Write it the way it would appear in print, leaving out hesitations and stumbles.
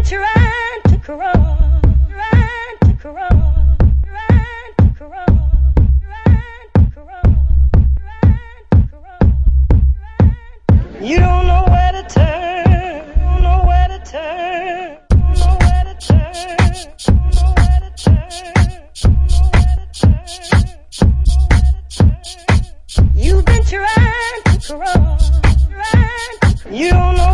trying to cross, trying to cross, trying to cross, trying to cross, trying to cross. You don't know where to turn, don't know where to turn, don't know where to turn, don't know where to turn, don't know where to turn, don't know where to turn. You've been trying to cross, trying to cross. You don't know